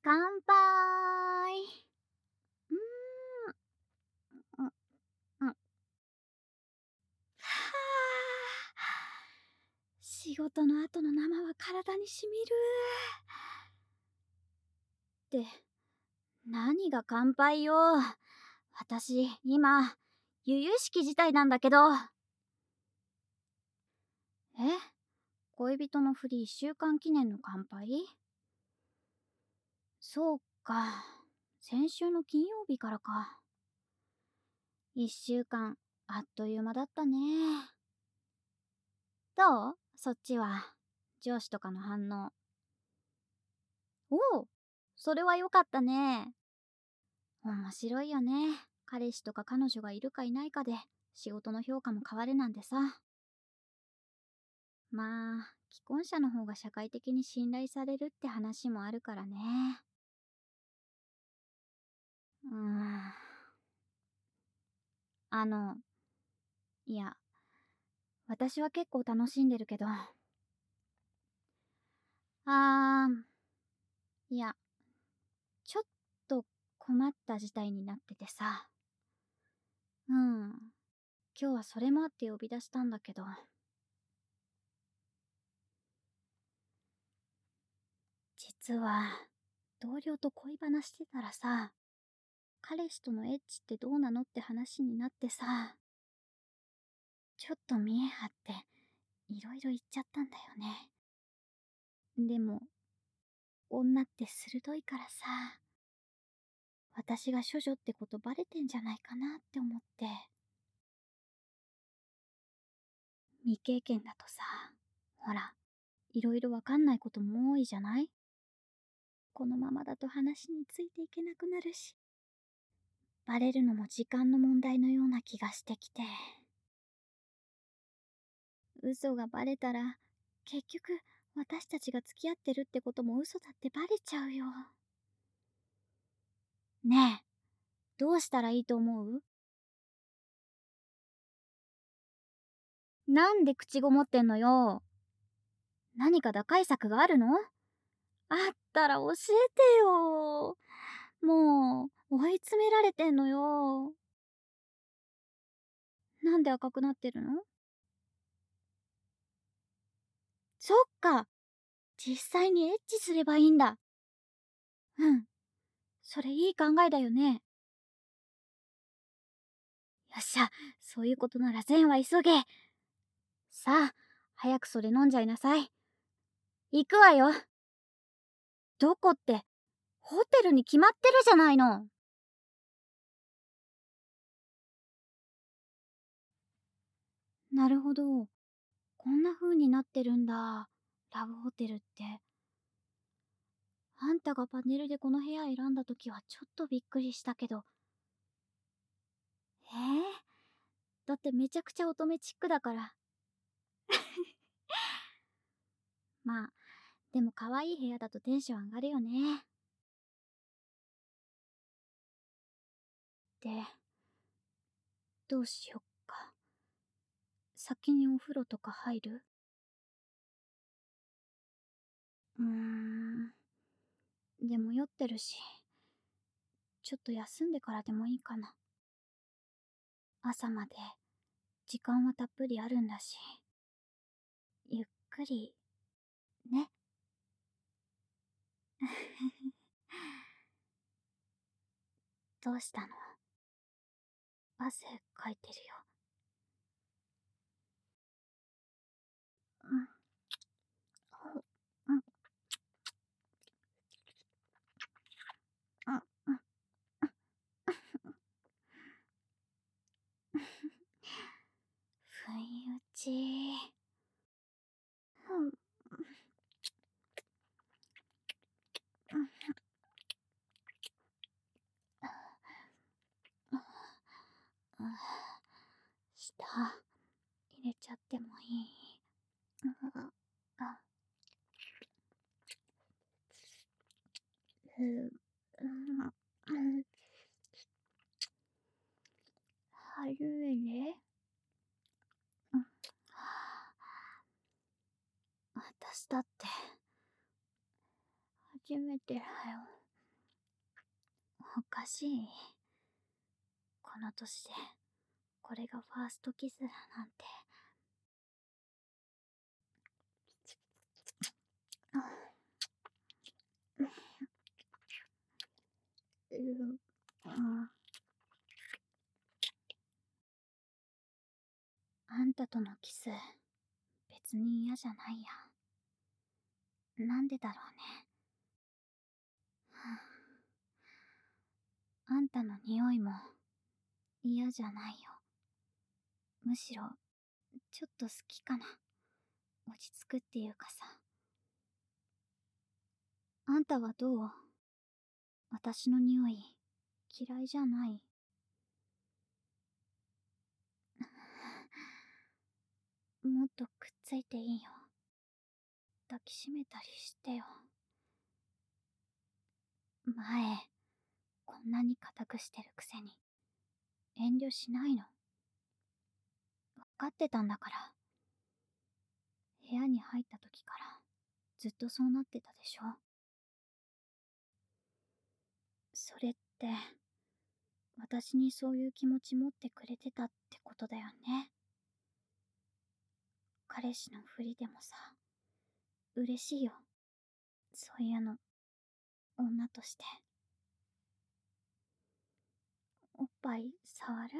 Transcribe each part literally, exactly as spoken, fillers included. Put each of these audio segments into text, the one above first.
乾杯。うーん。うん、うん。はあ。仕事の後の生は体にしみる。って、何が乾杯よ。私、今、由々しき事態なんだけど。え、恋人のふりいっしゅうかん記念の乾杯？そうか。先週の金曜日からか。いっしゅうかん、あっという間だったね。どう？そっちは。上司とかの反応。おお、それは良かったね。面白いよね。彼氏とか彼女がいるかいないかで仕事の評価も変わるなんてさ。まあ、既婚者の方が社会的に信頼されるって話もあるからね。うーん。あの、いや、私は結構楽しんでるけど。あー、いや、ちょっと困った事態になっててさ。うん。今日はそれもあって呼び出したんだけど。実は、同僚と恋話してたらさ、彼氏とのエッチってどうなのって話になってさ、ちょっと見え張って、いろいろ言っちゃったんだよね。でも、女って鋭いからさ、私が処女ってことバレてんじゃないかなって思って。未経験だとさ、ほら、いろいろわかんないことも多いじゃない？このままだと話についていけなくなるし、バレるのも時間の問題のような気がしてきて。嘘がバレたら、結局、私たちが付き合ってるってことも嘘だってバレちゃうよ。ねえ、どうしたらいいと思う？なんで口ごもってんのよ。何か打開策があるの？あったら教えてよ。もう、追い詰められてんのよ。なんで赤くなってるの？そっか、実際にエッチすればいいんだ。うん、それいい考えだよね。よっしゃ、そういうことなら善は急げ。さあ、早くそれ飲んじゃいなさい。行くわよ。どこって、ホテルに決まってるじゃないの。なるほど。こんな風になってるんだ。ラブホテルって。あんたがパネルでこの部屋選んだ時はちょっとびっくりしたけど。えー、だってめちゃくちゃ乙女チックだから。まあ、でも可愛い部屋だとテンション上がるよね。で、どうしよっか。先にお風呂とか入る？うーん。でも酔ってるし、ちょっと休んでからでもいいかな。朝まで時間はたっぷりあるんだし。ゆっくり、ね。どうしたの？汗かいてるよ。うん。うん。うん。うん。不意打ち。うん。うん。うん。舌入れちゃってもいい？うん。あ、うん。うん。初めて？うん。私だって初めてだよ。 おかしい。この年で、これがファーストキスだなんて。うん、ああんたとのキス、別に嫌じゃないや。なんでだろうね。あんたの匂いも嫌じゃないよ。むしろ、ちょっと好きかな。落ち着くっていうかさ。あんたはどう？私の匂い、嫌いじゃない？もっとくっついていいよ。抱きしめたりしてよ。前、こんなに固くしてるくせに、遠慮しないの。わかってたんだから。部屋に入った時から、ずっとそうなってたでしょ。それって、私にそういう気持ち持ってくれてたってことだよね。彼氏のふりでもさ、嬉しいよ。そういうの、女として。おっぱい触る？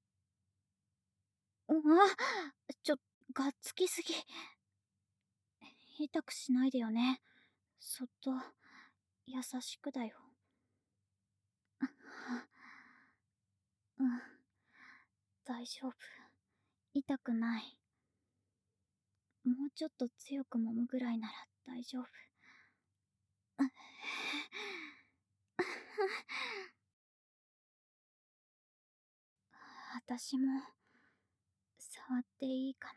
うわ、ちょ、がっつきすぎ。痛くしないでよね。そっと、優しくだよ。うん、大丈夫。痛くない。もうちょっと強く揉むぐらいなら大丈夫。私も、触っていいか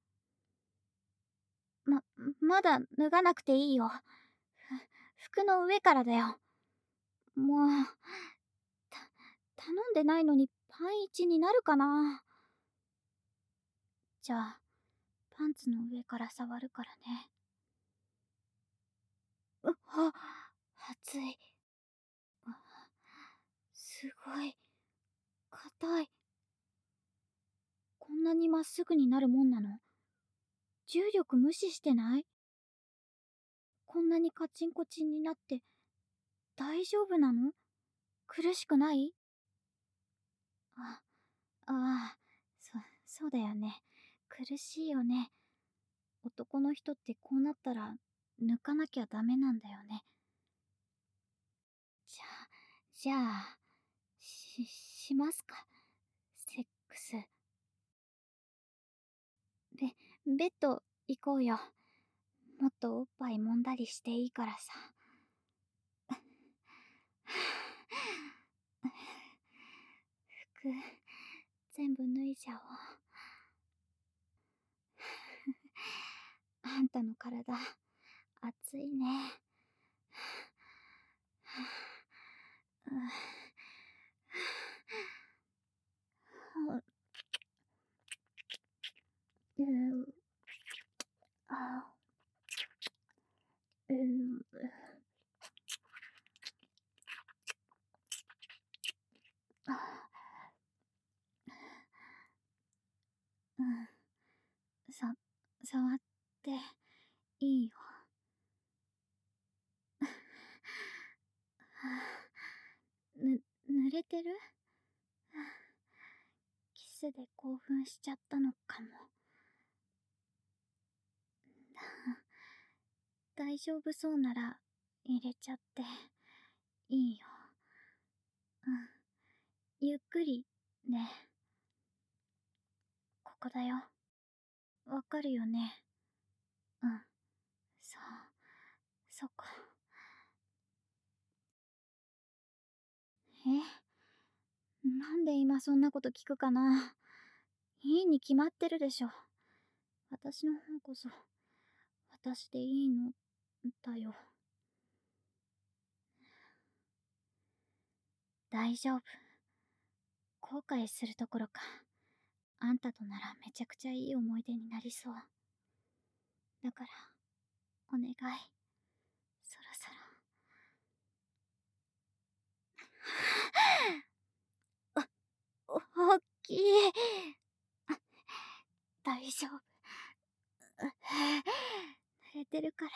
な。ま、まだ脱がなくていいよ。ふ服の上からだよ。もう、た、頼んでないのにパンイチになるかな。じゃあ、パンツの上から触るからね。うっ、あ、熱い。あ、すごい、硬い。こんなにまっすぐになるもんなの？重力無視してない？こんなにカチンコチンになって大丈夫なの？苦しくない？あ、ああ、そ、そうだよね。苦しいよね。男の人ってこうなったら抜かなきゃダメなんだよね。じゃあ、じゃあ、し、しますか。セックス。ベ、ベッド行こうよ。もっとおっぱい揉んだりしていいからさ。服、全部脱いじゃおう。あんたの体、熱いね。うん、あ、うん、うん、さ、触っていいよ。ぬ、濡れてる？キスで興奮しちゃったのかも。大丈夫そうなら入れちゃっていいよ。うん。ゆっくりね。ここだよ。わかるよね。うん。そう。そっか。え、なんで今そんなこと聞くかな。いいに決まってるでしょ。私の方こそ、私でいいの、だよ。大丈夫。後悔するところか。あんたとならめちゃくちゃいい思い出になりそう。だから、お願い。そろそろ。 いえ。大丈夫。濡れてるから、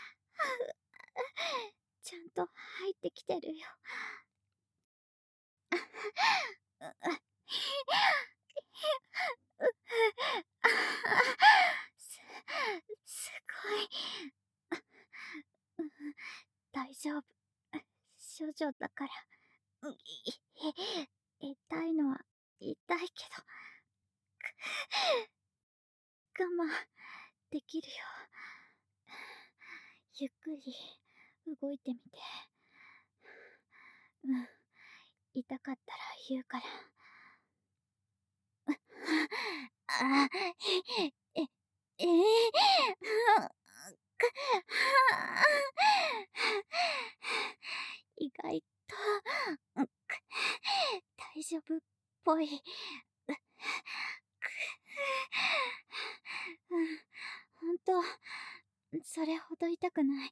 ちゃんと入ってきてるよ。す、すごい。大丈夫。処女だから。痛いのは痛いけど、我慢できるよ。ゆっくり動いてみて。うん。痛かったら言うから。あ、え、ええ意外と、大丈夫っぽい。うん、ほんと、それほど痛くない。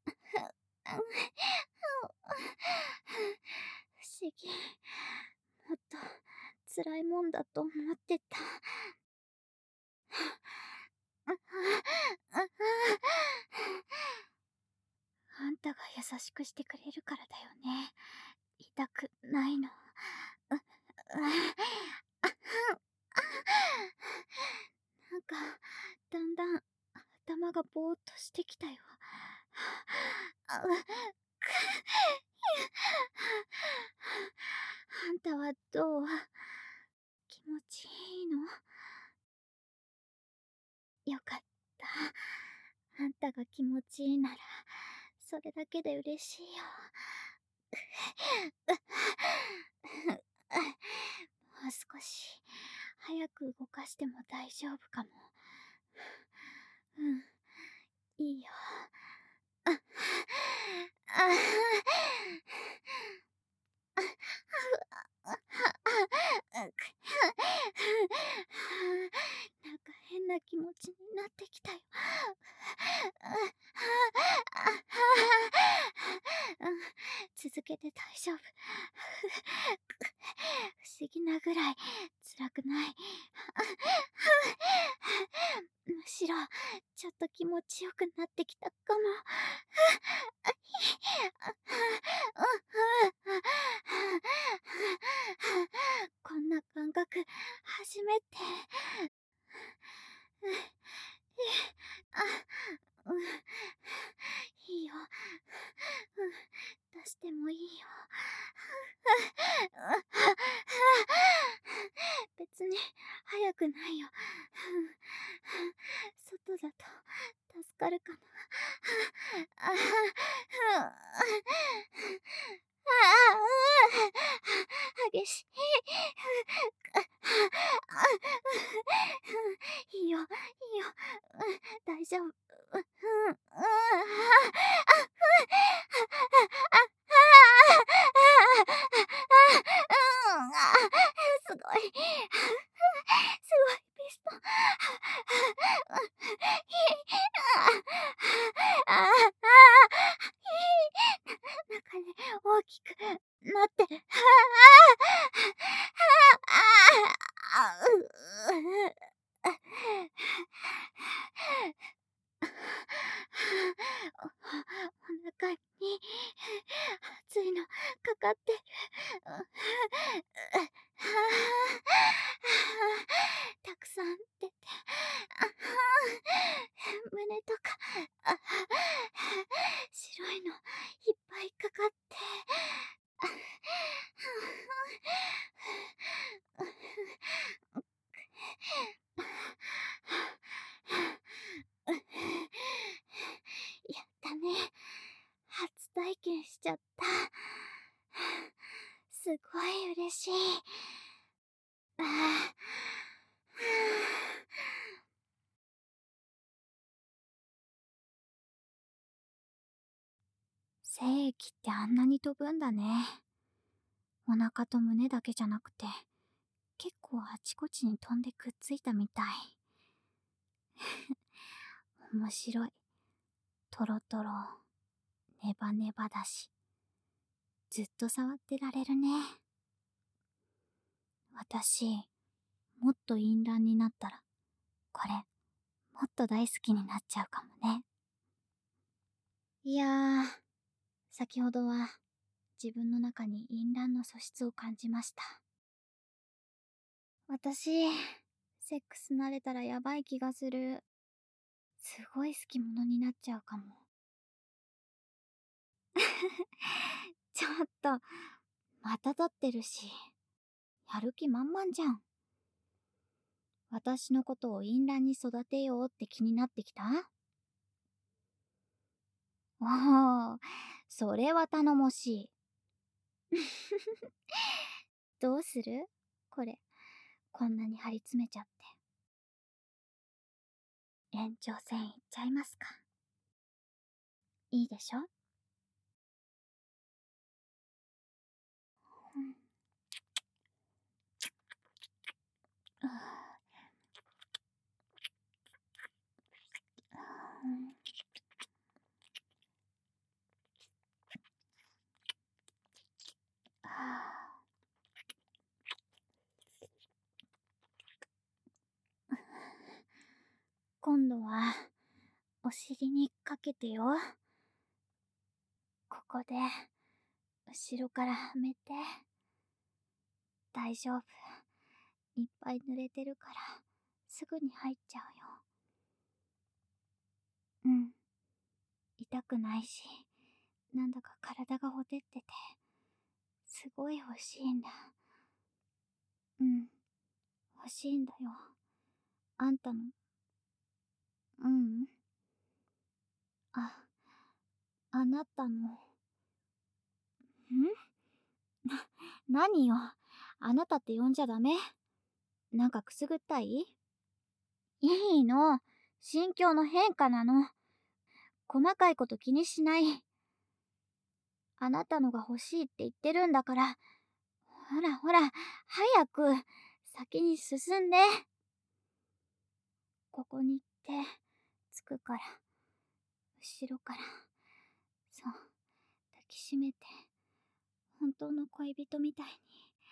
不思議。もっと辛いもんだと思ってた。あんたが優しくしてくれるからだよね。痛くないの。なんか、だんだん頭がぼーっとしてきたよ。あんたはどう？気持ちいいの？よかった。あんたが気持ちいいなら、それだけで嬉しいよ。もう少し、早く動かしても大丈夫かも。うん、いいよ。あ、あ、なんか変な気持ちになってきたよ。続けて大丈夫。不思議なぐらい辛くない。むしろ、ちょっと気持ちよくなってきたかも。こんな感覚、初めて。あ、うん、いいよ。うん、出してもいいよ。別に早くないよ。外だと助かるかな。ああ、激しい。いいよ、いいよ。大丈夫。うん、うん、すごい。すごいピストン。中で大きくなってる。お、お腹に熱いのかかってる。たくさん出て、胸とか白いのいっぱいかかって。やったね。初体験しちゃった。すごい嬉しい。ああ。精液ってあんなに飛ぶんだね。お腹と胸だけじゃなくて、結構あちこちに飛んでくっついたみたい。面白い。トロトロ、ネバネバだし、ずっと触ってられるね。私、 もっと淫乱になったら、これ、もっと大好きになっちゃうかもね。いやー、先ほどは自分の中に淫乱の素質を感じました。私、セックス慣れたらやばい気がする。すごい好き者になっちゃうかも。ちょっと、また立ってるし、やる気満々じゃん。私のことを淫乱に育てようって気になってきた？おお、それは頼もしい。どうする？これ、こんなに張り詰めちゃって。延長戦いっちゃいますか？いいでしょ？うん。今度は、お尻にかけてよ。ここで、後ろからはめて。大丈夫。いっぱい濡れてるから、すぐに入っちゃうよ。うん。痛くないし、なんだか体がほてってて、すごい欲しいんだ。うん。欲しいんだよ。あんたの。うん。あ、あなたの。ん？な、何よ。あなたって呼んじゃダメ。なんかくすぐったい？いいの。心境の変化なの。細かいこと気にしない。あなたのが欲しいって言ってるんだから。ほらほら、早く、先に進んで。ここに行って、つくから。後ろから。そう、抱きしめて。本当の恋人みたいに。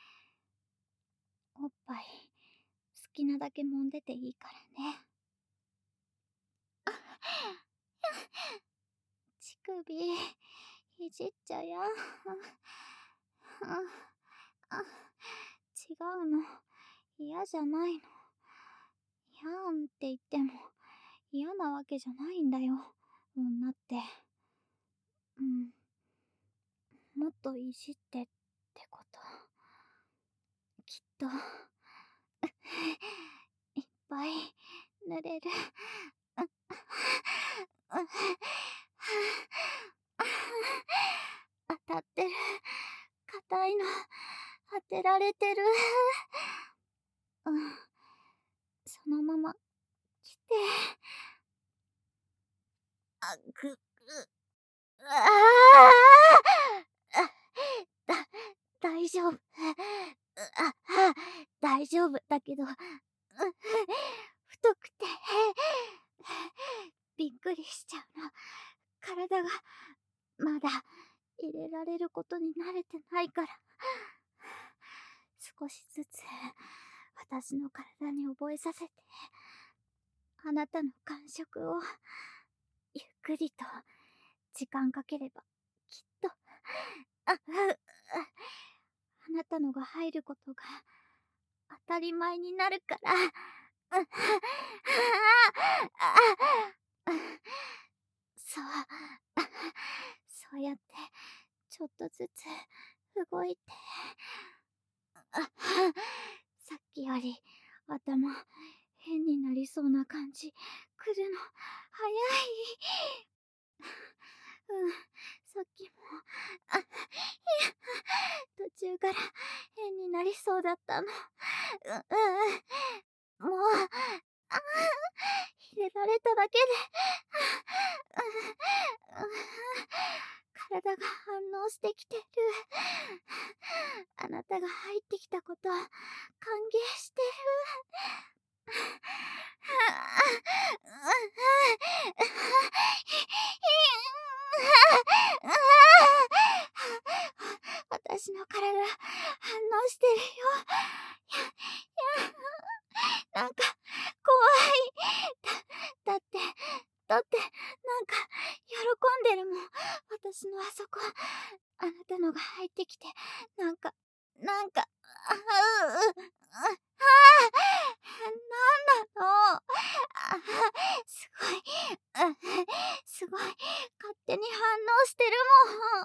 おっぱい、好きなだけ揉んでていいからね。乳首、いじっちゃや。違うの。嫌じゃないの。やんって言っても嫌なわけじゃないんだよ。女って。うん。もっといじってってこと。きっと、いっぱい濡れる。当たってる。硬いの。当てられてる。うん。そのまま、来て。あ、ぐ、ぐ、ああだ、大丈夫。あ、あ、大丈夫だけど、太くて、びっくりしちゃうの。体が、まだ、入れられることに慣れてないから。少しずつ、私の体に覚えさせて、あなたの感触を、ゆっくりと、時間かければ、きっと、あ、あなたのが入ることが、当たり前になるから。そう、そうやって、ちょっとずつ、動いて。さっきより、頭、変になりそうな感じ、来るの、早い。うん、さっきも、あ、いや、途中から変になりそうだったの。う、うん、もう、あ、入れられただけで、体が反応してきてる。あなたが入ってきたこと、歓迎してる。私の体、反応してるよ。や、や、 なんか、怖い。だ、だって、だって、なんか、喜んでるもん。私のあそこ、あなたのが入ってきて、なんか、なんか、あ、うう、う、ああ、なんなの。あ、すごい、あ、すごい、勝手に反応してるもん。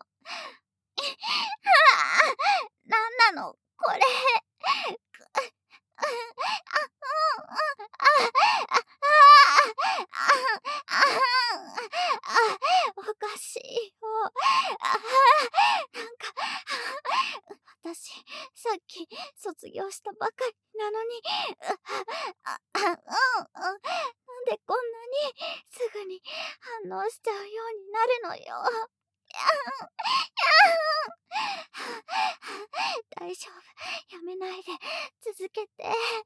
ああ、なんなの、これ。くあ、あ、うんうん、あ、あ、ああ、ああ、あ、おかしいよ。ああ、なんか、私、さっき卒業したばかりなのに、あ、あ、うんうん、なんでこんなにすぐに反応しちゃうようになるのよ。やん、やん。大丈夫、やめないで、続けて。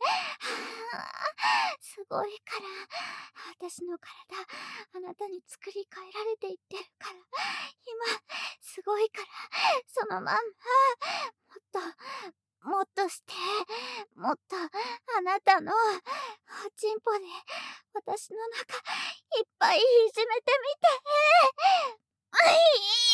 すごいから、私の体、あなたに作り変えられていってるから、今、すごいから、そのまんま、もっと、もっとして、もっと、あなたの、おちんぽで、私の中、いっぱいいじめてみて。あい。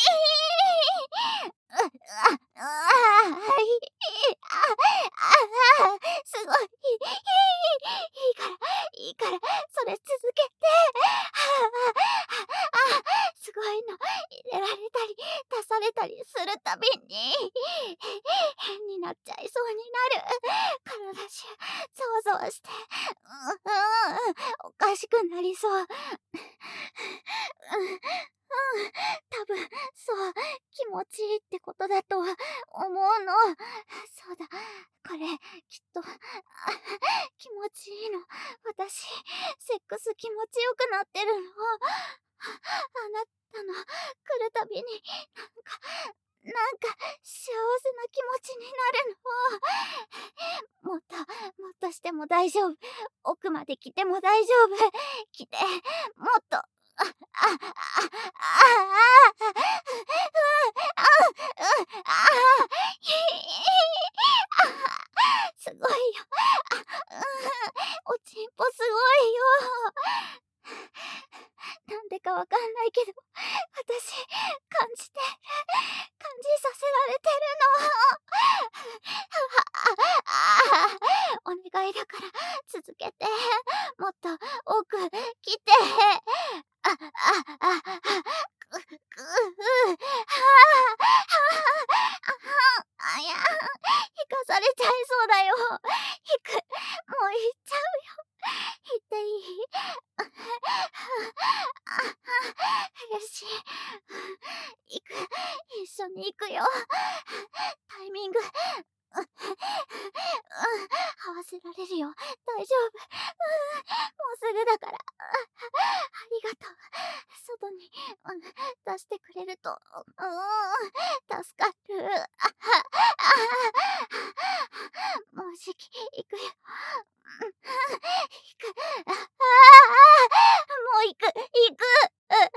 う、あ、うわ、はい。あ、ああ、すごい。いい、いいから、いいから、それ続けて。ああ、あ、すごいの。入れられたり、出されたりするたびに、変になっちゃいそうになる。体中、ゾワゾワして、う、うん、おかしくなりそう。うん、うん、多分、そう、気持ちいいってことだと思うの。そうだ、これ、きっと、あ、気持ちいいの。私、セックス気持ちよくなってるの。あなたの来るたびに、なんか、なんか、幸せな気持ちになるの。もっと、もっとしても大丈夫。奥まで来ても大丈夫。来て、もっと。あ、あ、あ、あ、あ、あ、あ、うん、ああ、ひあ、すごいよ。あ、うん、おちんぽすごいよ。なんでかわかんないけど、私、感じてる。感じさせられてるの。ああ、お願いだから続けて。もっと奥来て。あ、あ、あ、あ、く、く、はあ、はあ、あや、引かされちゃいそうだよ。引く。もう行っちゃうよ。行っていい？あ、よし。行く。一緒に行くよ。タイミング、うん、うん、合わせられるよ。大丈夫。うん、もうすぐだから。あ、ありがとう。外に、うん、出してくれると、うん、助かる。あ、あ、もうじき行くよ。うん、行く。あ、あ、もう行く、行く。う、行く。う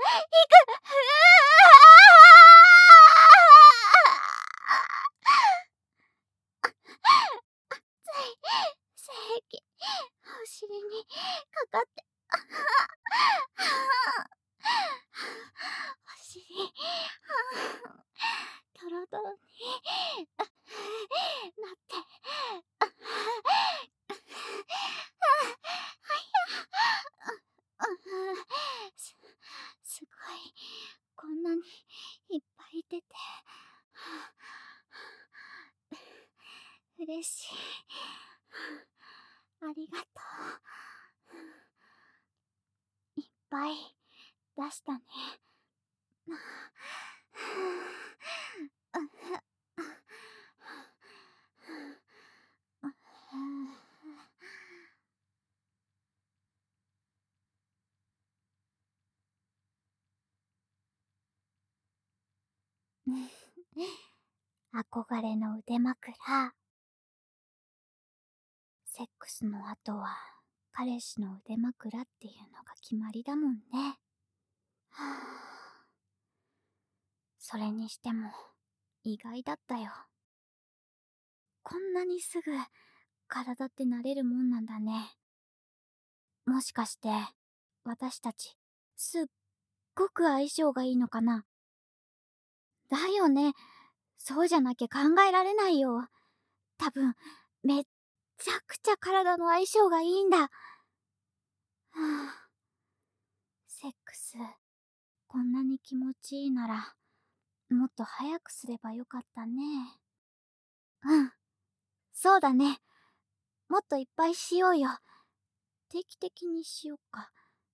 あ。熱い。精液、お尻にかかって、ああ。お尻、トロトロになって、ああ、ああ、す、すごい、こんなにいっぱい出て、嬉しい。ありがとう。いっぱい出したね。憧れの腕枕。セックスの後は彼氏の腕枕っていうのが決まりだもんね。はあ、それにしても意外だったよ。こんなにすぐ体って慣れるもんなんだね。 もしかして、私たち、すっごく相性がいいのかな？だよね。そうじゃなきゃ考えられないよ。多分、めっちゃくちゃ体の相性がいいんだ。はあ、セックス、こんなに気持ちいいなら、もっと早くすればよかったね。うん、そうだね。もっといっぱいしようよ。定期的にしよっか。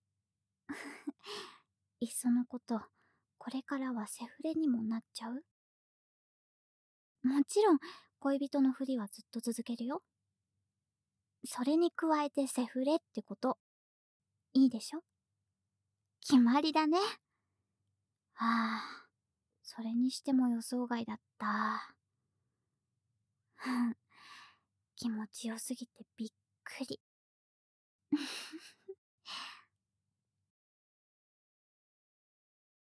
いっそのこと、これからはセフレにもなっちゃう？もちろん、恋人のふりはずっと続けるよ。それに加えてセフレってこと、いいでしょ？決まりだね。はあ、それにしても予想外だった。ふん、気持ちよすぎてびっくり。